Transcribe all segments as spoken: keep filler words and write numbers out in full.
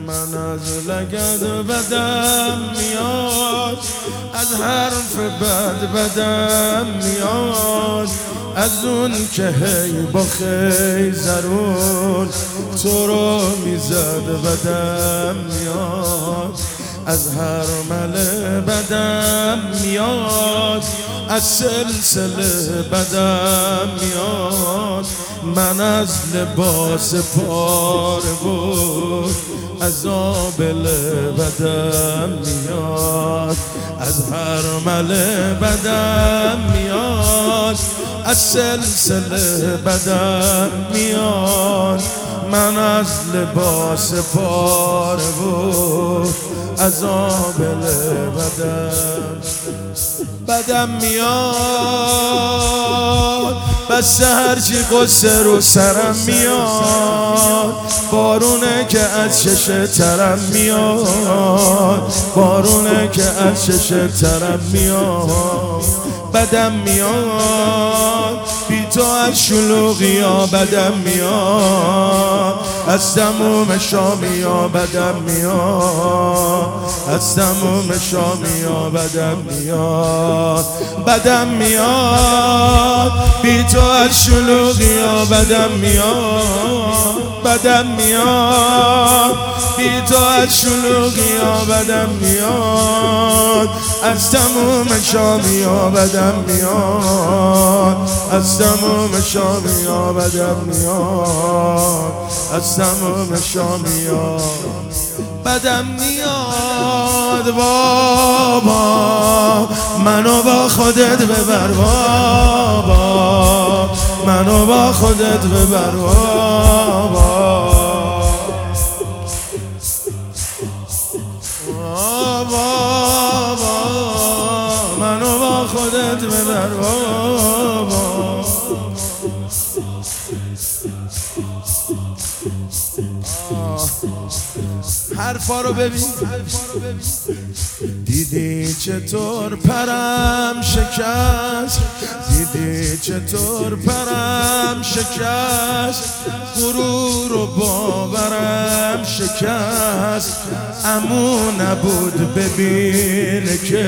من از لگد بدم میاد، از حرف بد بدم میاد، از اون که هی با خیزرون تو رو میزد بدم میاد، از حرمله بدم میاد، از سلسله بدم میاد. من از لباس پاره بود از آبله بدم میاد، از حرمله بدم میاد، از سلسله بدم میاد. من از لباس پاره بود از آبله بدم بدم میاد. بس هرچی قصه رو سرم میاد، بارونه که از چش ترم میاد، بارونه که از چش ترم میاد. بدم میاد بی تو از شلوغی ها بدم میاد، از تموم شامی ها بدم میاد، از تموم شامی ها بدم میاد. بدم میاد بی تو از شلوغی ها بدم میاد، بدم میاد بی تو از شلوغی ها بدم میاد، از تموم شامی ها بدم میاد، از تموم شامی ها بدم میاد، از تموم شامی ها بدم میاد. بابا منو با خودت ببر، بابا منو با خودت ببر، بابا بابا منو با خودت ببر، بابا حرفا رو ببین. دیدی چطور پرم شکست، دیدی چطور پرم شکست، غرور و باورم شکست. امو نبود ببین که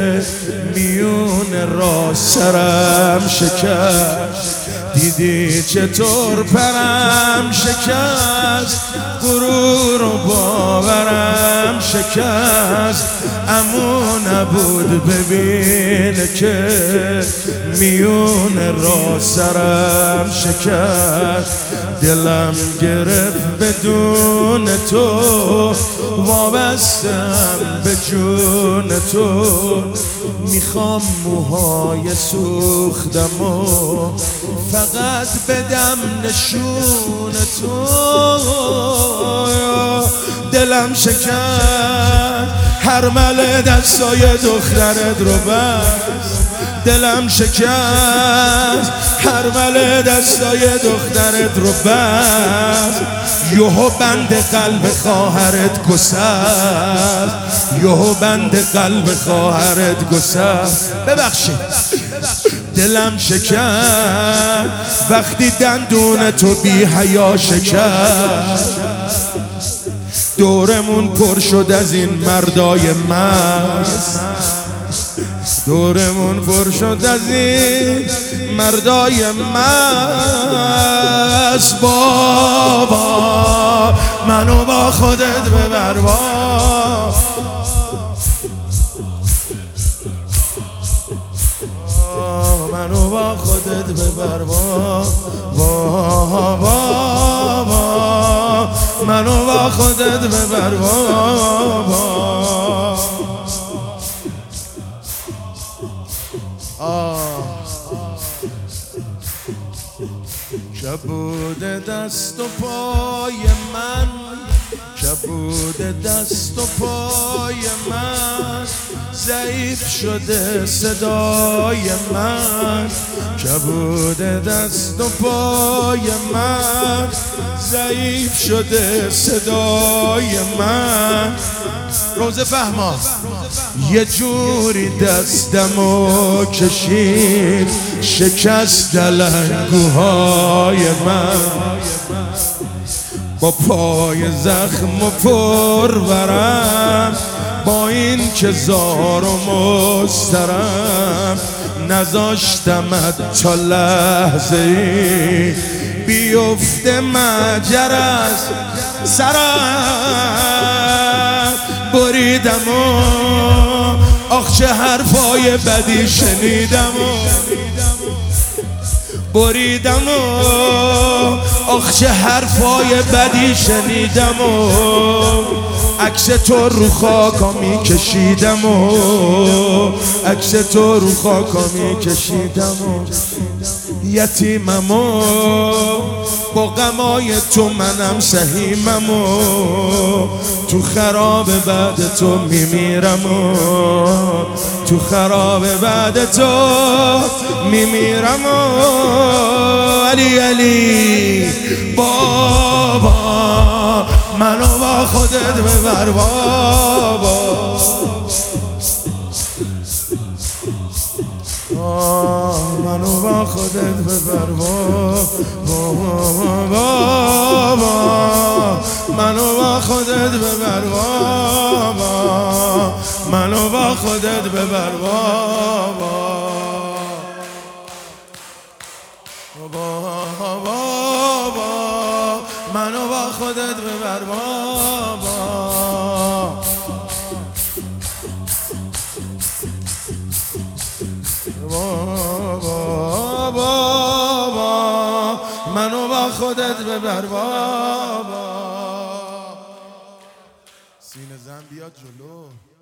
میون را سرم شکست. دیدی چطور پرم شکست، غرور و باورم شکست. امو نبود ببین که میون را سرم شکست. دلم گرفت بدون تو، وابستم به جون تو. میخوام موهای سوختم و فقط بدم نشون تو. دلم شکست حرمله دستای دخترت رو بست، دلم شکست حرمله دستای دخترت رو بست. یهو بند قلب خواهرت گسست، یهو بند قلب خواهرت گسست. ببخشید دلم شکست وقتی دندون تو بی حیا شکست. دورمون پر شد از این مردای مست، دورمون پر شد از این مردای مست. بابا منو با خودت ببر، بابا منو با خودت ببر، بابا منو با خودت ببر، بابا کبود دست و پای من، کبود دست و پای من، ضعیف شده صدای من. کبود دست و پای من، ضعیف شده صدای من. روزه فهما یه جوری دستمو کشید شکست دلنگوهای من. با پای زخم و پرورم، با این که زار و مسترم، نذاشتمت تا لحظه ای بیفته مجر از سرم. بریدم و آخ چه حرفای بدی شنیدم و بریدم و آخ چه حرفای بدی شنیدم و عکس تو رو خاکا می کشیدم و عکس تو رو خاکا می کشیدم و یتیمم و با غمای تو منم سهیمم و تو خراب بعد تو میمیرم و تو خراب بعد تو میمیرم و علی علی بابا منو با خودت ببر بابا، منو با خودت ببر بابا، منو با خودت ببر بابا، منو با خودت ببر بابا، بابا منو با خودت ببر بابا. بابا بابا منو با خودت ببر بابا. سینه زن بیاد جلو.